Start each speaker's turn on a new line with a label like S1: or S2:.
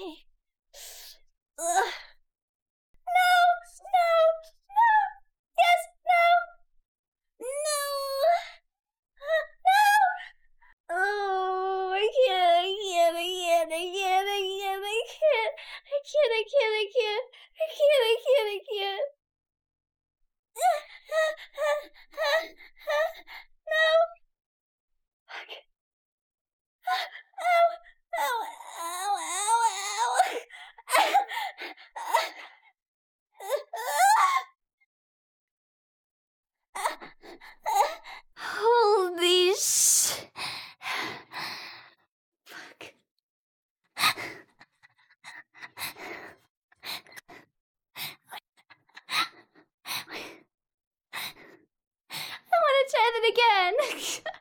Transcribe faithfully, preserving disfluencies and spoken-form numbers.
S1: Okay. Ugh. No! No! No! Yes! No! No! Uh, no! Oh, I can't, I can't, I can't, I can't, I can't, I can't, I can't, I can't, I can't, I can't, I can't, I can't. No! Okay. Ow! Ow! Ow! Ow! Ow! Holy sh... Fuck. I want to try that again.